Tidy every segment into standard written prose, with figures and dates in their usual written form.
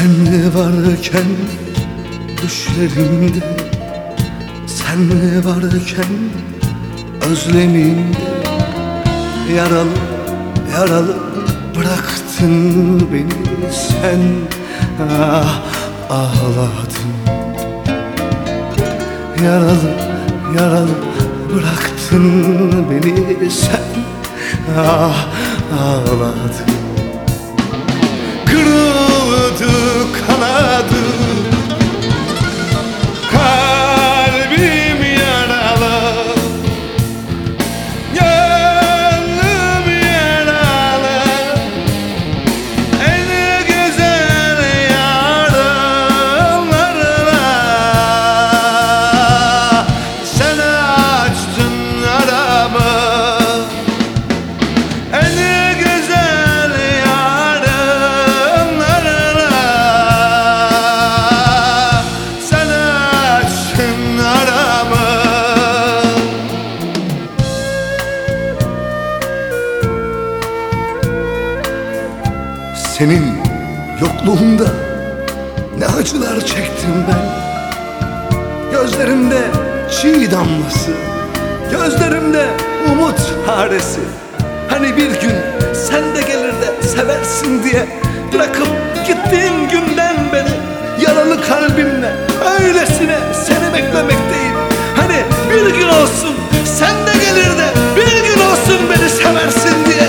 Sen varken düşlerimde, sen varken özlemimde, yaralı yaralı bıraktın beni sen. Ah, ağladın. Yaralı yaralı bıraktın beni sen. Ah, ağladın. Kırıldı kanadı, kalbim yaralı, gönlüm yaralı. En güzel yarınlarla sen açtın aramı. En güzel yarınlarla sen açtın aramı. Senin yokluğunda ne acılar çektim ben. Gözlerimde çiğ damlası, gözlerimde umut haresi. Hani bir gün sen de gelir de seversin diye bırakıp gittiğin günden beri yaralı kalbimle öylesine seni beklemekteyim. Hani bir gün olsun sen de gelir de bir gün olsun beni seversin diye.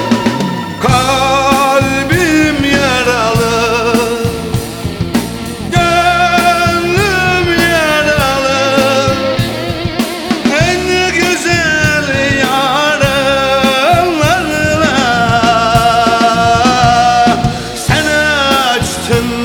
Kalbim yaralı, gönlüm yaralı. En güzel yarınlarla sen açtın